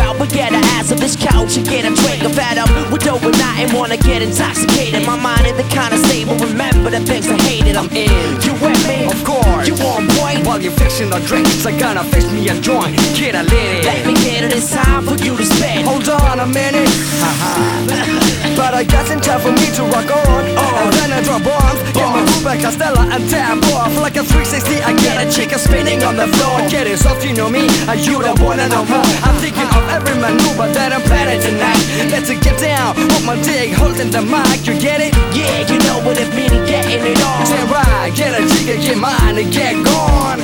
out, but get an ass of this couch and get a drink. I'm fed up with overnight and wanna get intoxicated. My mind in the kind of stable, remember the things I hated. I'm in. You with me? Of course. You on point? While you're fixing the drinks, I gonna fix me a joint. Kid, I lit it. Let me get it, it's time for you to spend. Hold on a minute. But I guess it's time for me to rock on. And then I drop bombs. Get my group back, Castella, and tap off. Like a 360, I get a chicken spinning on the floor. Get it soft, you know me, and you don't wanna know more. I'm thinking of every maneuver that I'm planning tonight. Let's get down, with my dick holding the mic, you get it? Yeah, you know what it means, getting it on. Stand right, get a chicken, get mine, and get gone.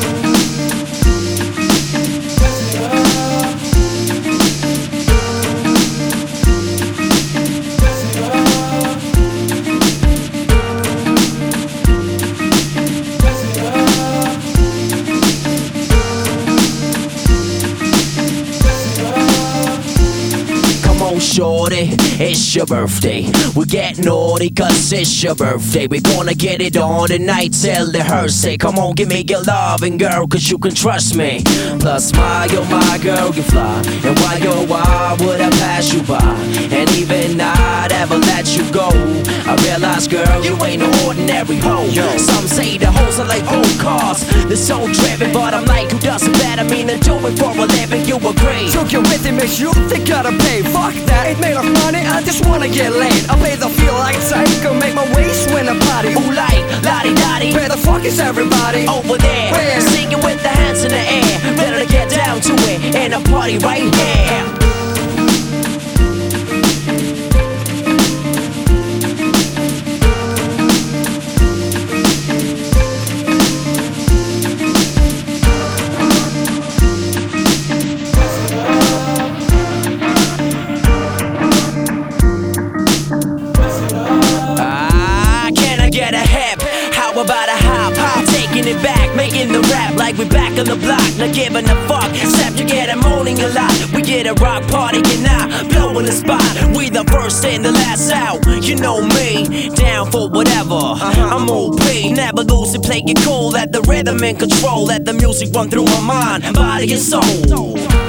Shorty, it's your birthday. We get naughty cause it's your birthday. We gonna get it on tonight till the hurts. Say, come on, give me your loving, girl, cause you can trust me. Plus, you're my girl, you fly. And while you're wild, would I pass you by? And even I'd ever let you go. I realize, girl, you ain't no ordinary hoe. Some say the hoes are like old cars. They're so driven, but I'm like, who does it better? I mean, to do it for a living, you agree. Took you with it, makes you think gotta pay. Fuck that, ain't made of money, I just wanna get laid. I pay the feel like psycho, make my waist win a party. Ooh, like, lottie-dottie. Where the fuck is everybody? Over there. Where? Singing with the hands in the air. Ready to get down to it. And a party right here. Get a hip, how about a hop? Taking it back, making the rap like we back on the block. Not giving a fuck, except you get it moaning a lot. We get a rock party and now blowing the spot. We the first and the last out. You know me, down for whatever. I'm OP, never lose it, play it cool. Let the rhythm in control, let the music run through my mind, body and soul.